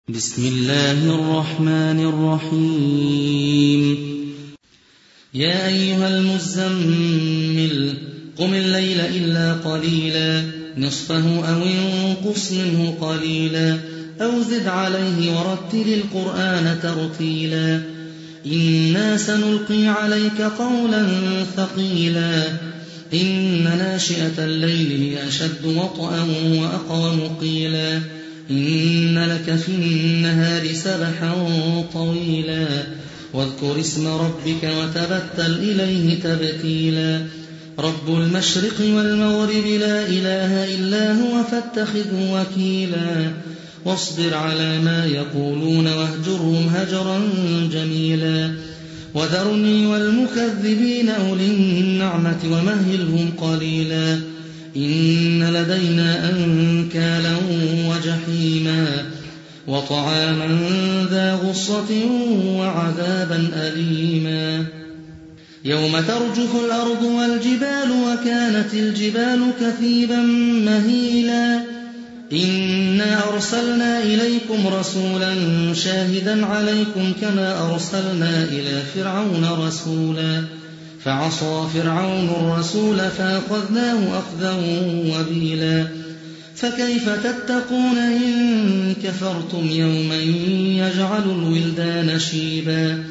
بسم الله الرحمن الرحيم يا أيها المزمل قم الليل إلا قليلا نصفه أو انقص منه قليلا أو زد عليه ورتل القرآن ترتيلا إنا سنلقي عليك قولا ثقيلا إن ناشئة الليل هي أشد وطئا وأقوم قيلا إن لك في النهار سبحا طويلا واذكر اسم ربك وتبتل إليه تبتيلا رب المشرق والمغرب لا إله إلا هو فاتخذه وكيلا واصبر على ما يقولون واهجرهم هجرا جميلا وذرني والمكذبين أولي النعمة ومهلهم قليلا إن لدينا أنكالا وجحيما وطعاما ذا غصة وعذابا أليما يوم ترجف الأرض والجبال وكانت الجبال كثيبا مهيلا إنا أرسلنا إليكم رسولا شاهدا عليكم كما أرسلنا إلى فرعون رسولا فعصى فرعون الرسول فأخذناه أخذا وبيلا فكيف تتقون إن كفرتم يوما يجعل الولدان شيبا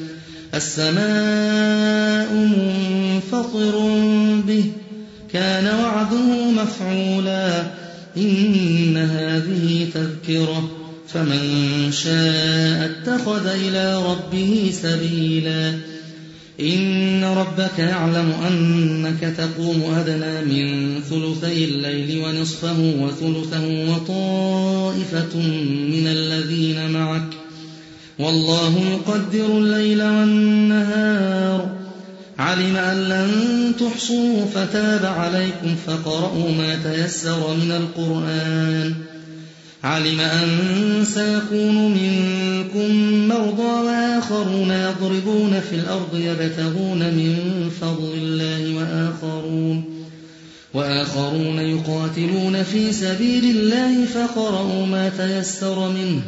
السماء منفطر به كان وعده مفعولا إن هذه تذكرة فمن شاء اتخذ إلى ربه سبيلا إن ربك يعلم أنك تقوم أدنى من ثلثي الليل ونصفه وثلثه وطائفة من الذين معك والله يقدر الليل والنهار علم أن لن تحصوا فتاب عليكم فقرأوا ما تيسر من القرآن علم أن سيكون منكم مرضى وآخرون يضربون في الأرض يبتغون من فضل الله وآخرون يقاتلون في سبيل الله فقرأوا ما تيسر منه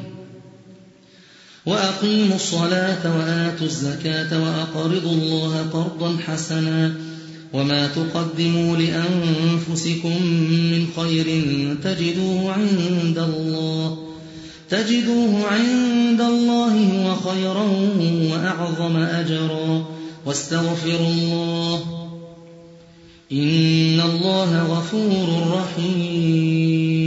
وأقيموا الصلاة وآتوا الزكاة وأقرضوا الله قرضا حسنا وما تقدموا لأنفسكم من خير تجدوه عند الله هو خيرا وأعظم أجرا واستغفروا الله إن الله غفور رحيم